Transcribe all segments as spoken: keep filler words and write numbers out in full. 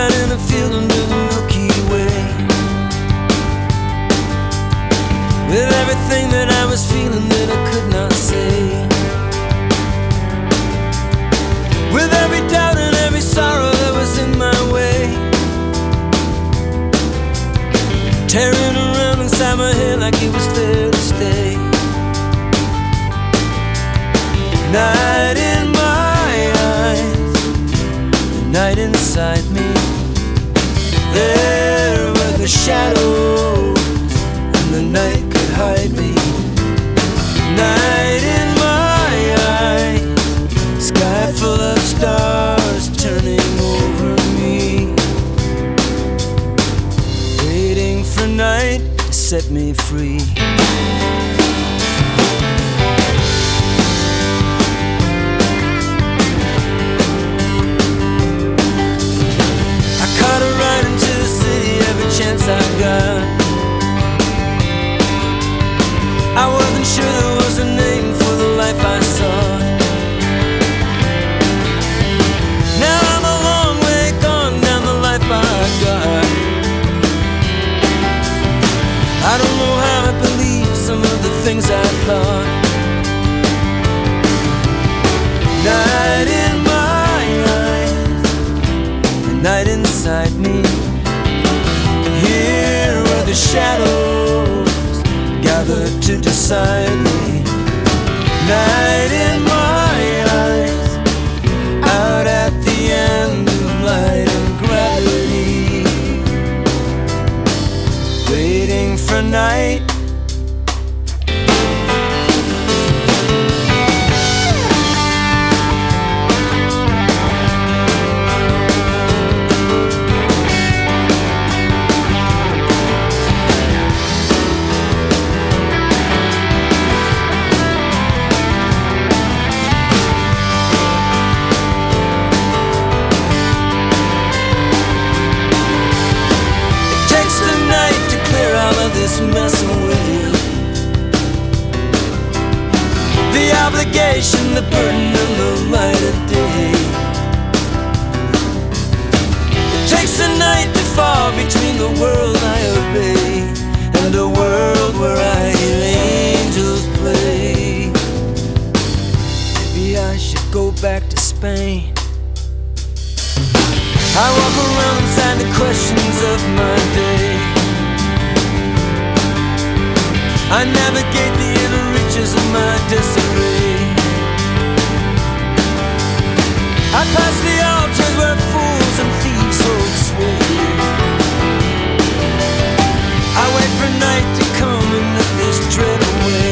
out in the field under the Milky Way, with everything that I was feeling that I could not say, with every doubt and every sorrow that was in my way, tearing around inside my head like it was there to stay. Night in my eyes, the night inside me, there were the shadows and the night could hide me. Night in my eyes, sky full of stars turning over me, waiting for night to set me free. I caught a ride into the city every chance I got. I wasn't sure there was a name for the life I sought. Now I'm a long way gone down the life I got. I don't know how I believe some of the things I thought. Night in my eyes, the night inside me, here were the shadows gathered to decide me. Night in my eyes, out at the end of light and gravity, waiting for night. This mess away, the obligation, the burden, and the light of day. It takes a night to fall between the world I obey and a world where I hear angels play. Maybe I should go back to Spain. I walk around inside the questions of my day. I navigate the inner reaches of my disarray. I pass the altars where fools and thieves hold sway. I wait for night to come and let this dread away.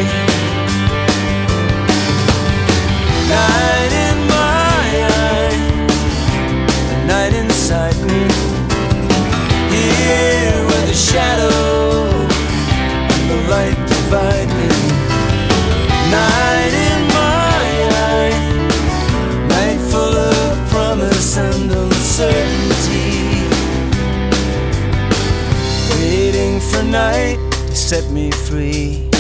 Night in my eyes, the night inside me, here where the shadows and the light divide me. Night in my eyes, night full of promise and uncertainty, waiting for night to set me free.